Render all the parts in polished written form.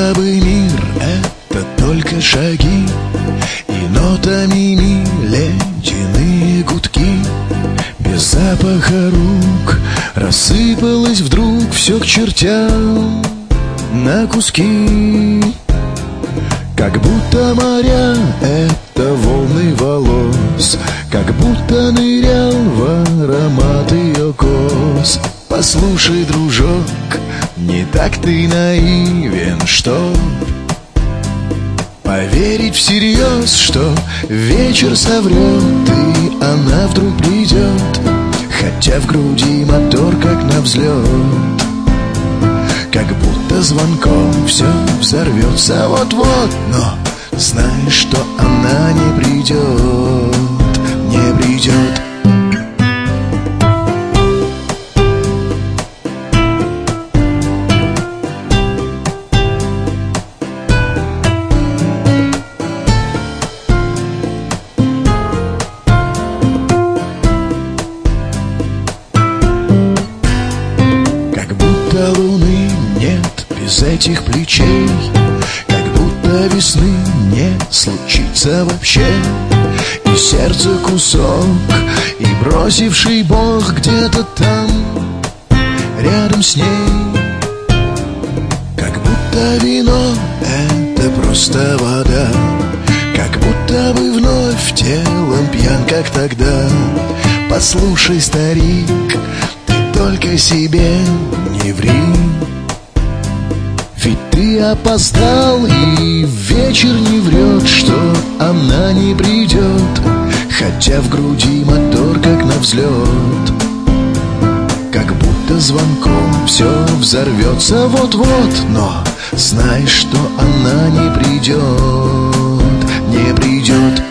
бы мир — это только шаги и нотами ледяные гудки. Без запаха рук рассыпалось вдруг все к чертям на куски. Как будто моря — это волны волос, как будто нырял в аромат ее кос. Послушай, дружок, не так ты наивен, что поверить всерьез, что вечер соврет, и она вдруг придет, хотя в груди мотор как на взлет. Как будто звонком все взорвется вот-вот, но знаешь, что она не придет, не придет. Как будто луны нет без этих плечей, как будто весны не случится вообще. И сердце кусок, и бросивший Бог где-то там, рядом с ней. Как будто вино — это просто вода, как будто бы вновь телом пьян, как тогда. Послушай, старик, ты только себе не ври, ведь ты опоздал, и вечер не врет, что она не придет, хотя в груди мотор как на взлет. Как будто звонком все взорвется вот-вот, но знаешь, что она не придет, не придет.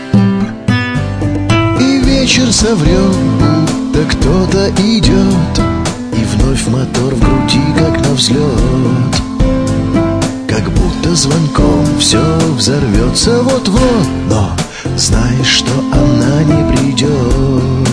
И вечер соврет, будто кто-то идет, и вновь мотор в груди как на взлет. Как будто звонком все взорвется вот-вот, но знаешь, что она не придет.